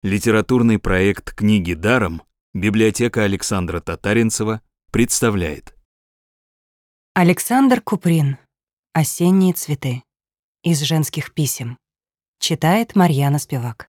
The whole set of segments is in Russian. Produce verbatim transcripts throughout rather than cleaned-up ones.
Литературный проект «Книги даром» библиотека Александра Татаринцева представляет. Александр Куприн. «Осенние цветы». Из женских писем. Читает Марьяна Спивак.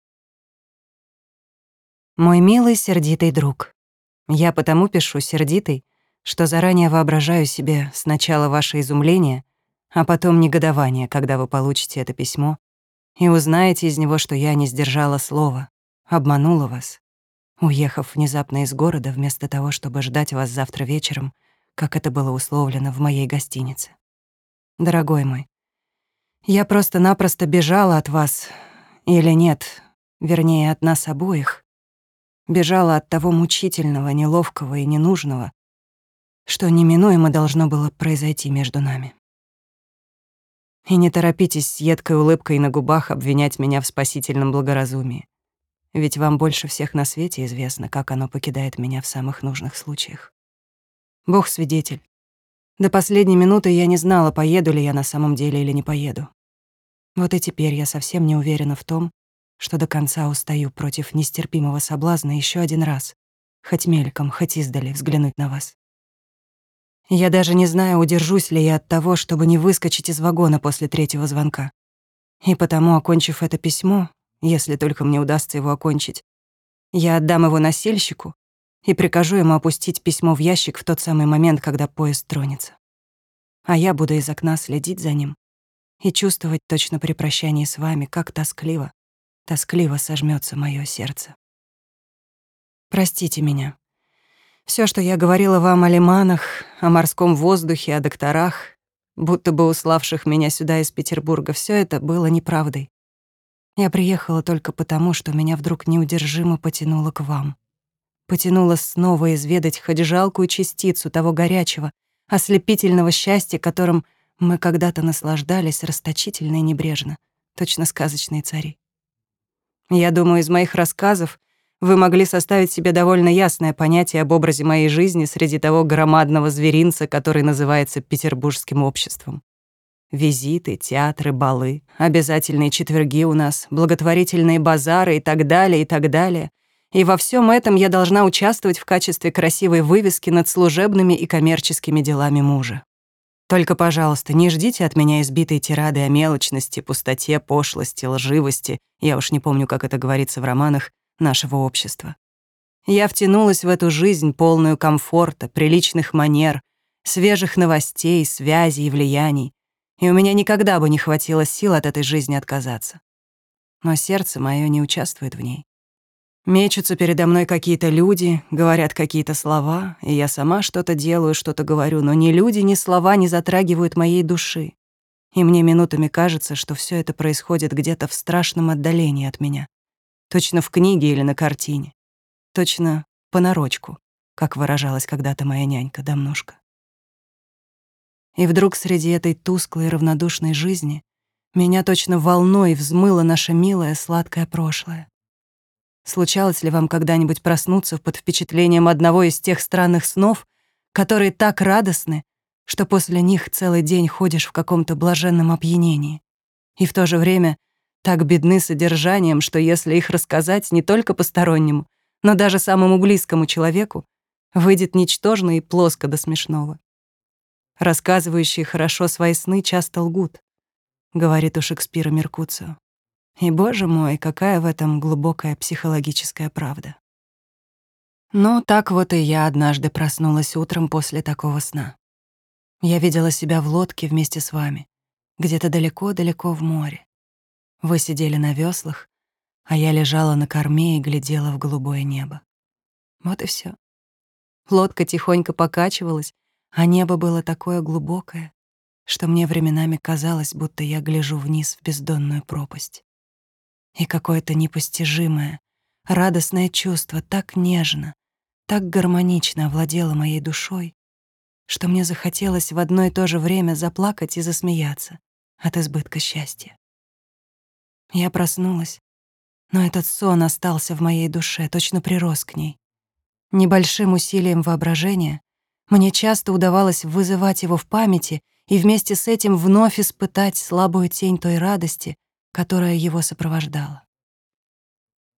Мой милый сердитый друг, я потому пишу сердитый, что заранее воображаю себе сначала ваше изумление, а потом негодование, когда вы получите это письмо и узнаете из него, что я не сдержала слова, обманула вас, уехав внезапно из города вместо того, чтобы ждать вас завтра вечером, как это было условлено в моей гостинице. Дорогой мой, я просто-напросто бежала от вас, или нет, вернее, от нас обоих, бежала от того мучительного, неловкого и ненужного, что неминуемо должно было произойти между нами. И не торопитесь с едкой улыбкой на губах обвинять меня в спасительном благоразумии, ведь вам больше всех на свете известно, как оно покидает меня в самых нужных случаях. Бог свидетель. До последней минуты я не знала, поеду ли я на самом деле или не поеду. Вот и теперь я совсем не уверена в том, что до конца устаю против нестерпимого соблазна еще один раз, хоть мельком, хоть издали, взглянуть на вас. Я даже не знаю, удержусь ли я от того, чтобы не выскочить из вагона после третьего звонка. И потому, окончив это письмо, если только мне удастся его окончить, я отдам его носильщику и прикажу ему опустить письмо в ящик в тот самый момент, когда поезд тронется. А я буду из окна следить за ним и чувствовать точно при прощании с вами, как тоскливо, тоскливо сожмётся моё сердце. Простите меня. Всё, что я говорила вам о лиманах, о морском воздухе, о докторах, будто бы уславших меня сюда из Петербурга, всё это было неправдой. Я приехала только потому, что меня вдруг неудержимо потянуло к вам. Потянуло снова изведать хоть жалкую частицу того горячего, ослепительного счастья, которым мы когда-то наслаждались расточительно и небрежно, точно сказочные цари. Я думаю, из моих рассказов вы могли составить себе довольно ясное понятие об образе моей жизни среди того громадного зверинца, который называется петербургским обществом. Визиты, театры, балы, обязательные четверги у нас, благотворительные базары и так далее, и так далее. И во всем этом я должна участвовать в качестве красивой вывески над служебными и коммерческими делами мужа. Только, пожалуйста, не ждите от меня избитой тирады о мелочности, пустоте, пошлости, лживости, я уж не помню, как это говорится в романах, нашего общества. Я втянулась в эту жизнь, полную комфорта, приличных манер, свежих новостей, связей и влияний, и у меня никогда бы не хватило сил от этой жизни отказаться. Но сердце моё не участвует в ней. Мечутся передо мной какие-то люди, говорят какие-то слова, и я сама что-то делаю, что-то говорю, но ни люди, ни слова не затрагивают моей души. И мне минутами кажется, что всё это происходит где-то в страшном отдалении от меня. Точно в книге или на картине. Точно понарошку, как выражалась когда-то моя нянька Домнушка. И вдруг среди этой тусклой и равнодушной жизни меня точно волной взмыло наше милое сладкое прошлое. Случалось ли вам когда-нибудь проснуться под впечатлением одного из тех странных снов, которые так радостны, что после них целый день ходишь в каком-то блаженном опьянении, и в то же время так бедны содержанием, что если их рассказать не только постороннему, но даже самому близкому человеку, выйдет ничтожно и плоско до смешного. Рассказывающие хорошо свои сны часто лгут, говорит у Шекспира Меркуцио. И, боже мой, какая в этом глубокая психологическая правда. Ну, так вот и я однажды проснулась утром после такого сна. Я видела себя в лодке вместе с вами, где-то далеко-далеко в море. Вы сидели на веслах, а я лежала на корме и глядела в голубое небо. Вот и всё. Лодка тихонько покачивалась, а небо было такое глубокое, что мне временами казалось, будто я гляжу вниз в бездонную пропасть. И какое-то непостижимое, радостное чувство так нежно, так гармонично овладело моей душой, что мне захотелось в одно и то же время заплакать и засмеяться от избытка счастья. Я проснулась, но этот сон остался в моей душе, точно прирос к ней. Небольшим усилием воображения мне часто удавалось вызывать его в памяти и вместе с этим вновь испытать слабую тень той радости, которая его сопровождала.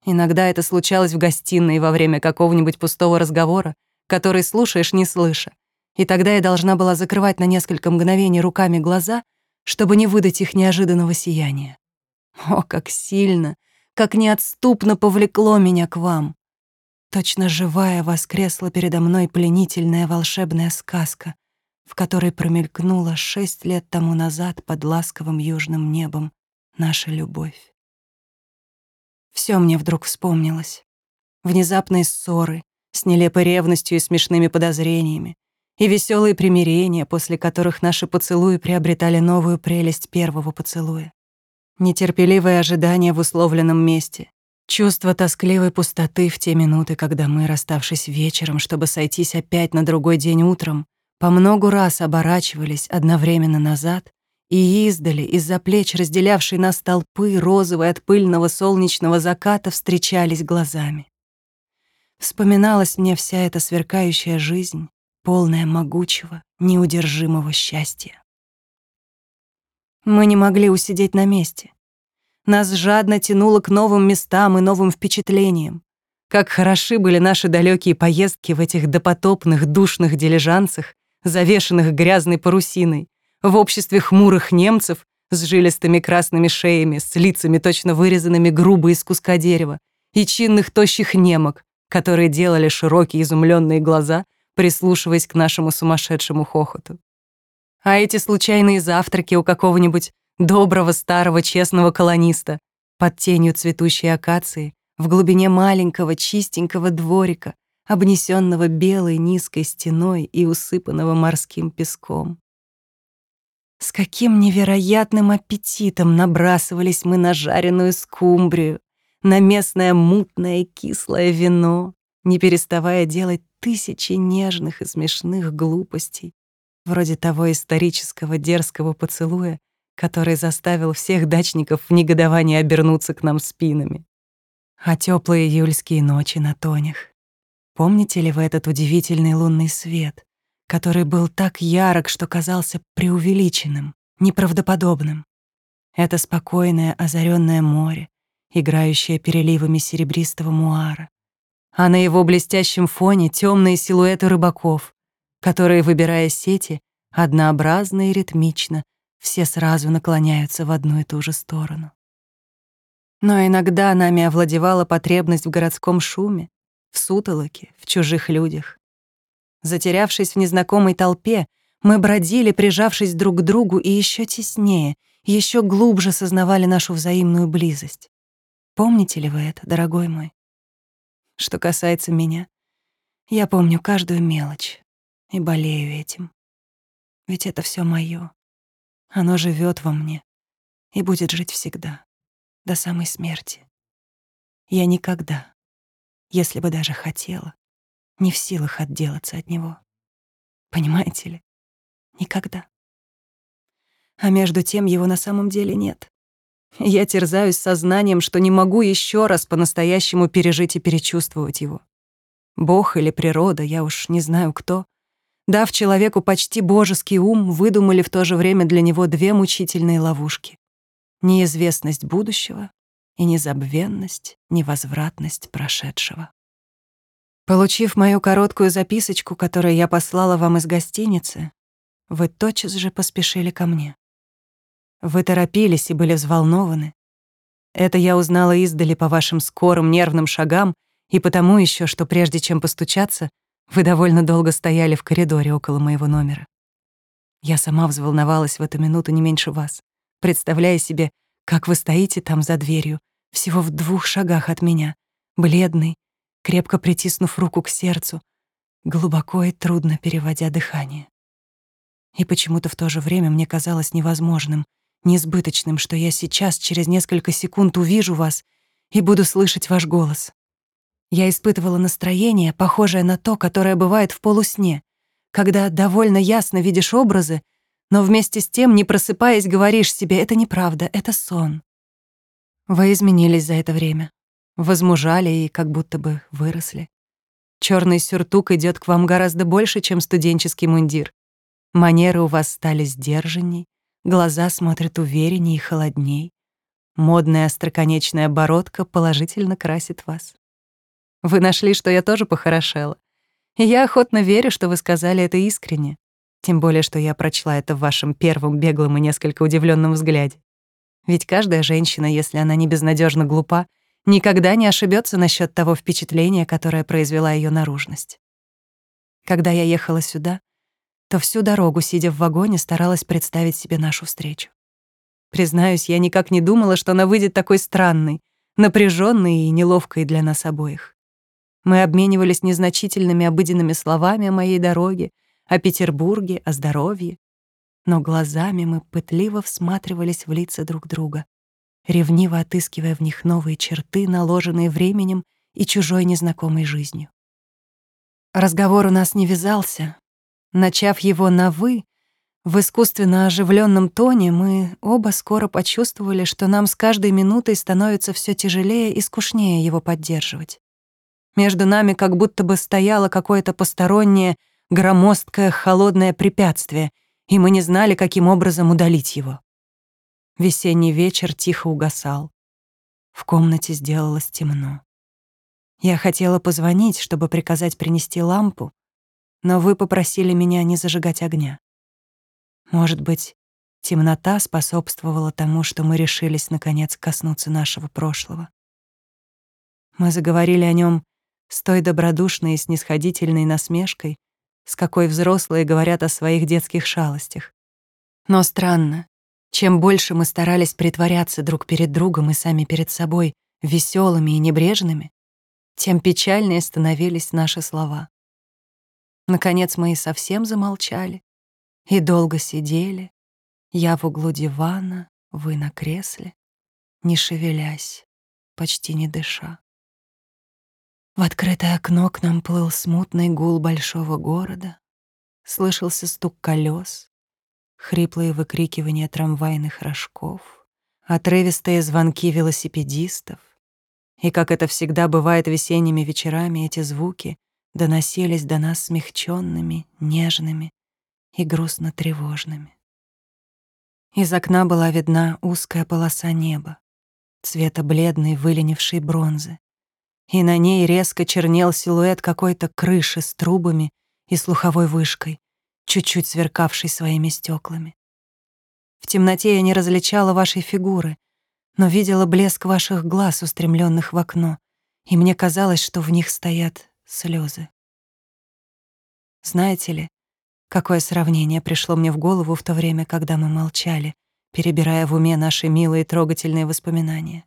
Иногда это случалось в гостиной во время какого-нибудь пустого разговора, который слушаешь, не слыша. И тогда я должна была закрывать на несколько мгновений руками глаза, чтобы не выдать их неожиданного сияния. О, как сильно, как неотступно повлекло меня к вам. Точно живая воскресла передо мной пленительная волшебная сказка, в которой промелькнула шесть лет тому назад под ласковым южным небом наша любовь. Всё мне вдруг вспомнилось. Внезапные ссоры с нелепой ревностью и смешными подозрениями, и весёлые примирения, после которых наши поцелуи приобретали новую прелесть первого поцелуя. Нетерпеливое ожидание в условленном месте, чувство тоскливой пустоты в те минуты, когда мы, расставшись вечером, чтобы сойтись опять на другой день утром, по многу раз оборачивались одновременно назад и издали, из-за плеч разделявшей нас толпы, розовой от пыльного солнечного заката, встречались глазами. Вспоминалась мне вся эта сверкающая жизнь, полная могучего, неудержимого счастья. Мы не могли усидеть на месте. Нас жадно тянуло к новым местам и новым впечатлениям. Как хороши были наши далекие поездки в этих допотопных душных дилижансах, завешенных грязной парусиной, в обществе хмурых немцев с жилистыми красными шеями, с лицами, точно вырезанными грубо из куска дерева, и чинных тощих немок, которые делали широкие изумленные глаза, прислушиваясь к нашему сумасшедшему хохоту. А эти случайные завтраки у какого-нибудь доброго старого честного колониста под тенью цветущей акации в глубине маленького чистенького дворика, обнесенного белой низкой стеной и усыпанного морским песком. С каким невероятным аппетитом набрасывались мы на жареную скумбрию, на местное мутное и кислое вино, не переставая делать тысячи нежных и смешных глупостей, вроде того исторического дерзкого поцелуя, который заставил всех дачников в негодовании обернуться к нам спинами. А теплые июльские ночи на тонях. Помните ли вы этот удивительный лунный свет, который был так ярок, что казался преувеличенным, неправдоподобным? Это спокойное озаренное море, играющее переливами серебристого муара, а на его блестящем фоне темные силуэты рыбаков, которые, выбирая сети, однообразно и ритмично, все сразу наклоняются в одну и ту же сторону. Но иногда нами овладевала потребность в городском шуме, в сутолоке, в чужих людях. Затерявшись в незнакомой толпе, мы бродили, прижавшись друг к другу, и еще теснее, еще глубже сознавали нашу взаимную близость. Помните ли вы это, дорогой мой? Что касается меня, я помню каждую мелочь и болею этим. Ведь это все моё. Оно живет во мне и будет жить всегда, до самой смерти. Я никогда, если бы даже хотела, не в силах отделаться от него. Понимаете ли? Никогда. А между тем его на самом деле нет. Я терзаюсь сознанием, что не могу еще раз по-настоящему пережить и перечувствовать его. Бог или природа, я уж не знаю кто, дав человеку почти божеский ум, выдумали в то же время для него две мучительные ловушки: неизвестность будущего и незабвенность, невозвратность прошедшего. Получив мою короткую записочку, которую я послала вам из гостиницы, вы тотчас же поспешили ко мне. Вы торопились и были взволнованы. Это я узнала издали по вашим скорым нервным шагам и потому еще, что прежде чем постучаться, вы довольно долго стояли в коридоре около моего номера. Я сама взволновалась в эту минуту не меньше вас, представляя себе, как вы стоите там за дверью, всего в двух шагах от меня, бледный, крепко притиснув руку к сердцу, глубоко и трудно переводя дыхание. И почему-то в то же время мне казалось невозможным, несбыточным, что я сейчас, через несколько секунд, увижу вас и буду слышать ваш голос. Я испытывала настроение, похожее на то, которое бывает в полусне, когда довольно ясно видишь образы, но вместе с тем, не просыпаясь, говоришь себе: это неправда, это сон. Вы изменились за это время, возмужали и как будто бы выросли. Черный сюртук идет к вам гораздо больше, чем студенческий мундир. Манеры у вас стали сдержанней, глаза смотрят уверенней и холодней. Модная остроконечная бородка положительно красит вас. Вы нашли, что я тоже похорошела. И я охотно верю, что вы сказали это искренне. Тем более, что я прочла это в вашем первом беглом и несколько удивленном взгляде. Ведь каждая женщина, если она не безнадежно глупа, никогда не ошибется насчет того впечатления, которое произвела ее наружность. Когда я ехала сюда, то всю дорогу, сидя в вагоне, старалась представить себе нашу встречу. Признаюсь, я никак не думала, что она выйдет такой странной, напряженной и неловкой для нас обоих. Мы обменивались незначительными обыденными словами о моей дороге, о Петербурге, о здоровье. Но глазами мы пытливо всматривались в лица друг друга, ревниво отыскивая в них новые черты, наложенные временем и чужой незнакомой жизнью. Разговор у нас не вязался. Начав его на «вы», в искусственно оживленном тоне, мы оба скоро почувствовали, что нам с каждой минутой становится все тяжелее и скучнее его поддерживать. Между нами как будто бы стояло какое-то постороннее, громоздкое, холодное препятствие, и мы не знали, каким образом удалить его. Весенний вечер тихо угасал. В комнате сделалось темно. Я хотела позвонить, чтобы приказать принести лампу, но вы попросили меня не зажигать огня. Может быть, темнота способствовала тому, что мы решились, наконец, коснуться нашего прошлого. Мы заговорили о нем с той добродушной и снисходительной насмешкой, с какой взрослые говорят о своих детских шалостях. Но странно, чем больше мы старались притворяться друг перед другом и сами перед собой веселыми и небрежными, тем печальнее становились наши слова. Наконец мы и совсем замолчали, и долго сидели, я в углу дивана, вы на кресле, не шевелясь, почти не дыша. В открытое окно к нам плыл смутный гул большого города, слышался стук колес, хриплые выкрикивания трамвайных рожков, отрывистые звонки велосипедистов. И, как это всегда бывает весенними вечерами, эти звуки доносились до нас смягченными, нежными и грустно-тревожными. Из окна была видна узкая полоса неба, цвета бледной выленившей бронзы, и на ней резко чернел силуэт какой-то крыши с трубами и слуховой вышкой, чуть-чуть сверкавшей своими стеклами. В темноте я не различала вашей фигуры, но видела блеск ваших глаз, устремленных в окно, и мне казалось, что в них стоят слезы. Знаете ли, какое сравнение пришло мне в голову в то время, когда мы молчали, перебирая в уме наши милые трогательные воспоминания?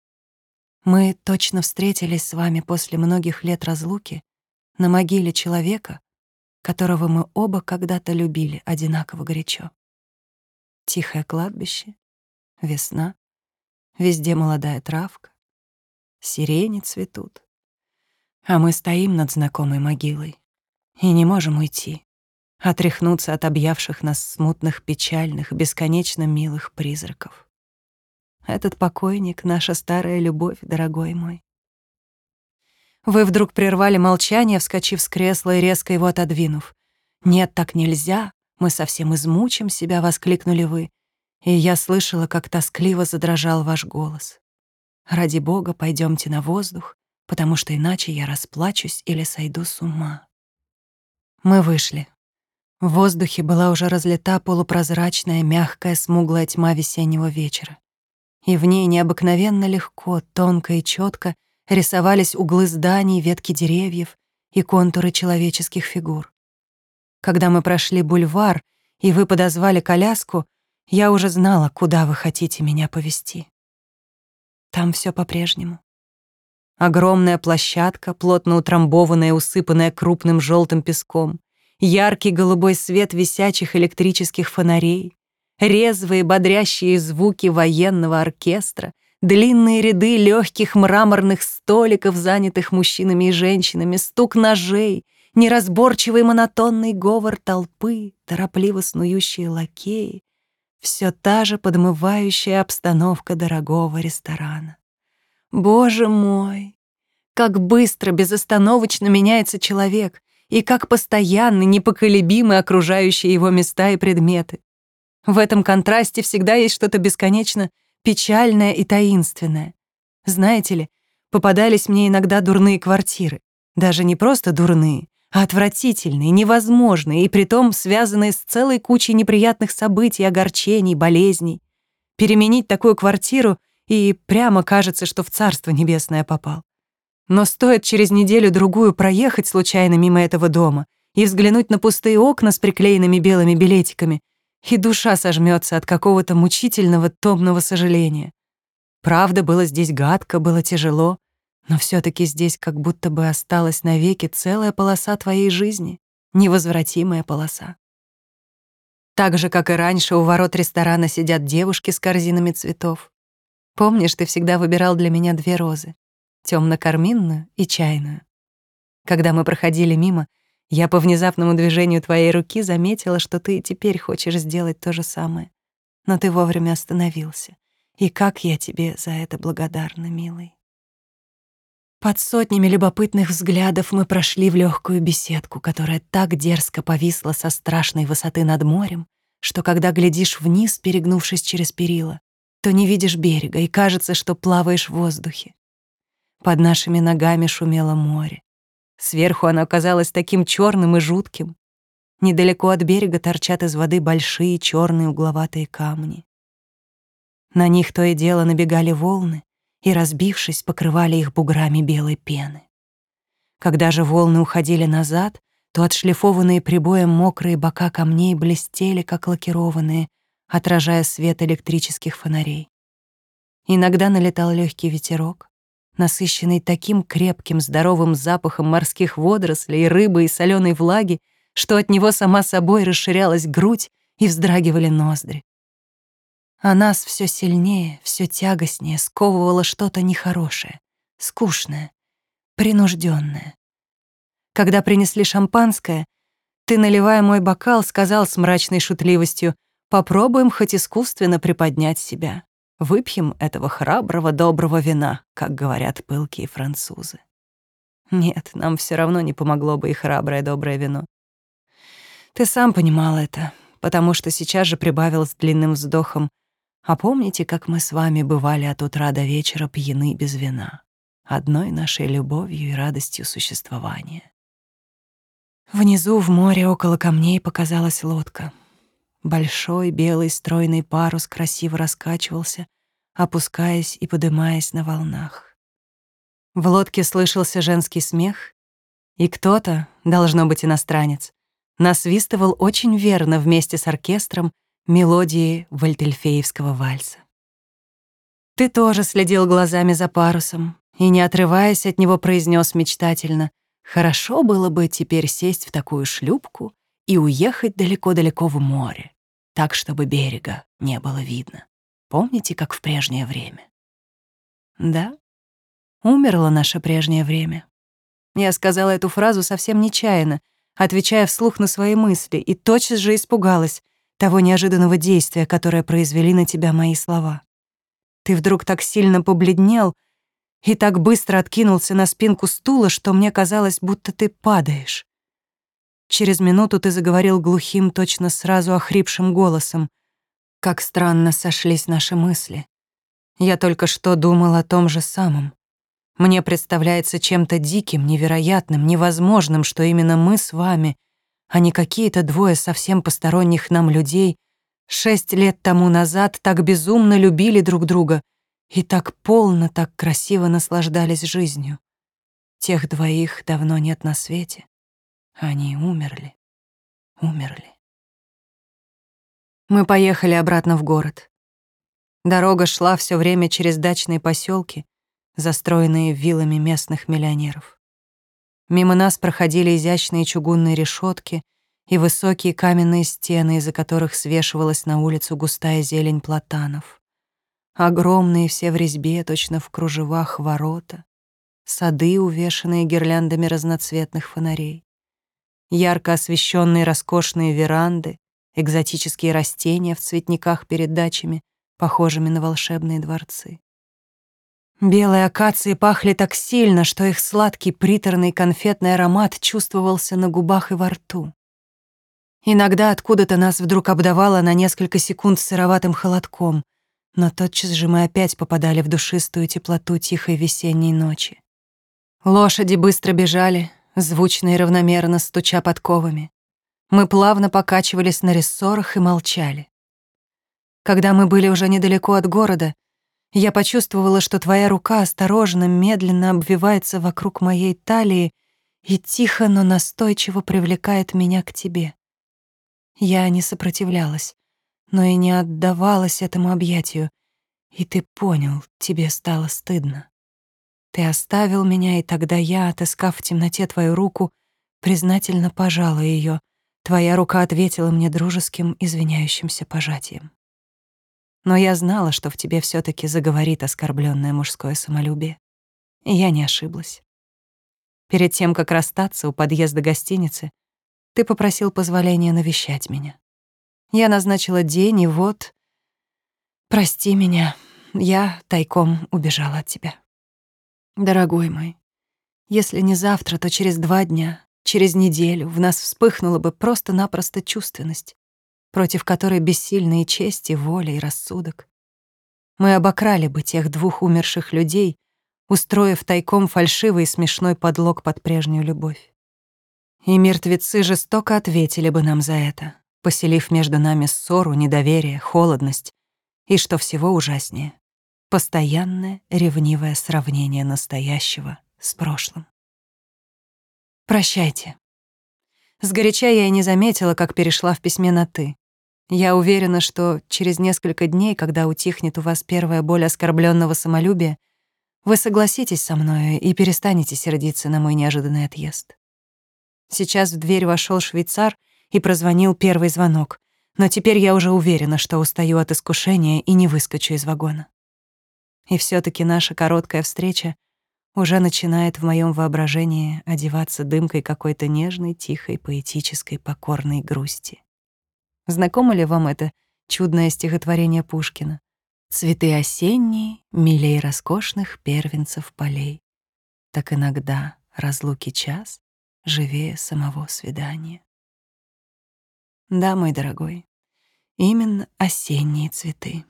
Мы точно встретились с вами после многих лет разлуки на могиле человека, которого мы оба когда-то любили одинаково горячо. Тихое кладбище, весна, везде молодая травка, сирени цветут, а мы стоим над знакомой могилой и не можем уйти, отряхнуться от объявших нас смутных, печальных, бесконечно милых призраков. Этот покойник — наша старая любовь, дорогой мой. Вы вдруг прервали молчание, вскочив с кресла и резко его отодвинув. «Нет, так нельзя, мы совсем измучим себя», — воскликнули вы, и я слышала, как тоскливо задрожал ваш голос. «Ради Бога, пойдемте на воздух, потому что иначе я расплачусь или сойду с ума». Мы вышли. В воздухе была уже разлита полупрозрачная, мягкая, смуглая тьма весеннего вечера. И в ней необыкновенно легко, тонко и четко рисовались углы зданий, ветки деревьев и контуры человеческих фигур. Когда мы прошли бульвар, и вы подозвали коляску, я уже знала, куда вы хотите меня повезти. Там все по-прежнему. Огромная площадка, плотно утрамбованная, усыпанная крупным желтым песком, яркий голубой свет висячих электрических фонарей, резвые бодрящие звуки военного оркестра, длинные ряды легких мраморных столиков, занятых мужчинами и женщинами, стук ножей, неразборчивый монотонный говор толпы, торопливо снующие лакеи, все та же подмывающая обстановка дорогого ресторана. Боже мой, как быстро, безостановочно меняется человек, и как постоянны, непоколебимы окружающие его места и предметы. В этом контрасте всегда есть что-то бесконечно печальное и таинственное. Знаете ли, попадались мне иногда дурные квартиры. Даже не просто дурные, а отвратительные, невозможные, и притом связанные с целой кучей неприятных событий, огорчений, болезней. Переменить такую квартиру, и прямо кажется, что в Царство Небесное попал. Но стоит через неделю-другую проехать случайно мимо этого дома и взглянуть на пустые окна с приклеенными белыми билетиками, и душа сожмется от какого-то мучительного, томного сожаления. Правда, было здесь гадко, было тяжело, но все-таки здесь как будто бы осталась навеки целая полоса твоей жизни, невозвратимая полоса. Так же, как и раньше, у ворот ресторана сидят девушки с корзинами цветов. Помнишь, ты всегда выбирал для меня две розы — темно-карминную и чайную. Когда мы проходили мимо, я по внезапному движению твоей руки заметила, что ты и теперь хочешь сделать то же самое. Но ты вовремя остановился. И как я тебе за это благодарна, милый. Под сотнями любопытных взглядов мы прошли в легкую беседку, которая так дерзко повисла со страшной высоты над морем, что когда глядишь вниз, перегнувшись через перила, то не видишь берега, и кажется, что плаваешь в воздухе. Под нашими ногами шумело море. Сверху оно казалось таким черным и жутким. Недалеко от берега торчат из воды большие черные угловатые камни. На них то и дело набегали волны, и, разбившись, покрывали их буграми белой пены. Когда же волны уходили назад, то отшлифованные прибоем мокрые бока камней блестели, как лакированные, отражая свет электрических фонарей. Иногда налетал легкий ветерок, насыщенный таким крепким, здоровым запахом морских водорослей, рыбы и соленой влаги, что от него сама собой расширялась грудь и вздрагивали ноздри. А нас все сильнее, все тягостнее сковывало что-то нехорошее, скучное, принужденное. Когда принесли шампанское, ты, наливая мой бокал, сказал с мрачной шутливостью: «Попробуем хоть искусственно приподнять себя. Выпьем этого храброго, доброго вина», как говорят пылкие французы. Нет, нам все равно не помогло бы и храброе, доброе вино. Ты сам понимал это, потому что сейчас же прибавил с длинным вздохом: «А помните, как мы с вами бывали от утра до вечера пьяны без вина, одной нашей любовью и радостью существования?» Внизу в море около камней показалась лодка. Большой белый стройный парус красиво раскачивался, опускаясь и подымаясь на волнах. В лодке слышался женский смех, и кто-то, должно быть иностранец, насвистывал очень верно вместе с оркестром мелодии вальтельфеевского вальса. Ты тоже следил глазами за парусом и, не отрываясь от него, произнес мечтательно: «Хорошо было бы теперь сесть в такую шлюпку и уехать далеко-далеко в море, так, чтобы берега не было видно. Помните, как в прежнее время?» Да, умерло наше прежнее время. Я сказала эту фразу совсем нечаянно, отвечая вслух на свои мысли, и тотчас же испугалась того неожиданного действия, которое произвели на тебя мои слова. Ты вдруг так сильно побледнел и так быстро откинулся на спинку стула, что мне казалось, будто ты падаешь. Через минуту ты заговорил глухим, точно сразу охрипшим голосом. Как странно сошлись наши мысли. Я только что думал о том же самом. Мне представляется чем-то диким, невероятным, невозможным, что именно мы с вами, а не какие-то двое совсем посторонних нам людей, шесть лет тому назад так безумно любили друг друга и так полно, так красиво наслаждались жизнью. Тех двоих давно нет на свете. Они умерли, умерли. Мы поехали обратно в город. Дорога шла все время через дачные поселки, застроенные виллами местных миллионеров. Мимо нас проходили изящные чугунные решетки и высокие каменные стены, из-за которых свешивалась на улицу густая зелень платанов. Огромные все в резьбе, точно в кружевах, ворота, сады, увешанные гирляндами разноцветных фонарей, ярко освещенные роскошные веранды, экзотические растения в цветниках перед дачами, похожими на волшебные дворцы. Белые акации пахли так сильно, что их сладкий приторный конфетный аромат чувствовался на губах и во рту. Иногда откуда-то нас вдруг обдавало на несколько секунд сыроватым холодком, Но тотчас же мы опять попадали в душистую теплоту тихой весенней ночи. Лошади быстро бежали, звучно и равномерно стуча подковами. Мы плавно покачивались на рессорах и молчали. Когда мы были уже недалеко от города, я почувствовала, что твоя рука осторожно, медленно обвивается вокруг моей талии и тихо, но настойчиво привлекает меня к тебе. Я не сопротивлялась, но и не отдавалась этому объятию, и ты понял, тебе стало стыдно. Ты оставил меня, и тогда я, отыскав в темноте твою руку, признательно пожала ее. Твоя рука ответила мне дружеским, извиняющимся пожатием. Но я знала, что в тебе все таки заговорит оскорбленное мужское самолюбие. И я не ошиблась. Перед тем, как расстаться у подъезда гостиницы, ты попросил позволения навещать меня. Я назначила день, и вот... Прости меня, я тайком убежала от тебя. Дорогой мой, если не завтра, то через два дня, через неделю в нас вспыхнула бы просто-напросто чувственность, против которой бессильны и честь, и воля, и рассудок. Мы обокрали бы тех двух умерших людей, устроив тайком фальшивый и смешной подлог под прежнюю любовь. И мертвецы жестоко ответили бы нам за это, поселив между нами ссору, недоверие, холодность и, что всего ужаснее, постоянное ревнивое сравнение настоящего с прошлым. Прощайте. Сгоряча я и не заметила, как перешла в письме на «ты». Я уверена, что через несколько дней, когда утихнет у вас первая боль оскорбленного самолюбия, вы согласитесь со мною и перестанете сердиться на мой неожиданный отъезд. Сейчас в дверь вошел швейцар и прозвонил первый звонок, но теперь я уже уверена, что устаю от искушения и не выскочу из вагона. И все таки наша короткая встреча уже начинает в моем воображении одеваться дымкой какой-то нежной, тихой, поэтической, покорной грусти. Знакомо ли вам это чудное стихотворение Пушкина? «Цветы осенние, милей роскошных первенцев полей. Так иногда разлуки час живее самого свидания». Да, мой дорогой, именно осенние цветы.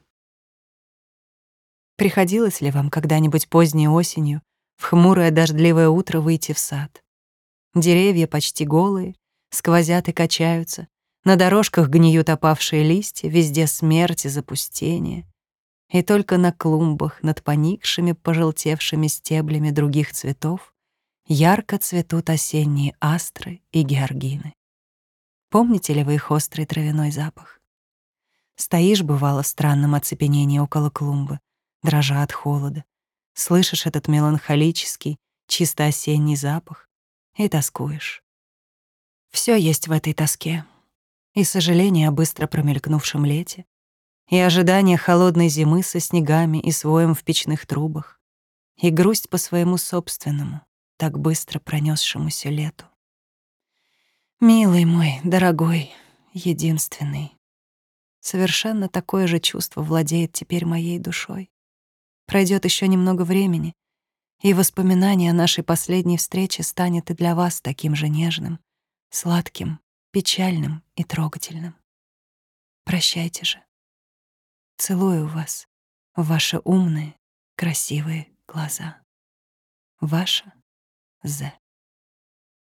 Приходилось ли вам когда-нибудь поздней осенью в хмурое дождливое утро выйти в сад? Деревья почти голые, сквозят и качаются, на дорожках гниют опавшие листья, везде смерть и запустение. И только на клумбах над поникшими, пожелтевшими стеблями других цветов ярко цветут осенние астры и георгины. Помните ли вы их острый травяной запах? Стоишь, бывало, в странном оцепенении около клумбы, дрожа от холода, слышишь этот меланхолический, чисто осенний запах и тоскуешь. Всё есть в этой тоске. И сожаление о быстро промелькнувшем лете, и ожидание холодной зимы со снегами и своем в печных трубах, и грусть по своему собственному, так быстро пронесшемуся лету. Милый мой, дорогой, единственный, совершенно такое же чувство владеет теперь моей душой. Пройдет еще немного времени, и воспоминание о нашей последней встрече станет и для вас таким же нежным, сладким, печальным и трогательным. Прощайте же. Целую вас в ваши умные, красивые глаза. Ваша З.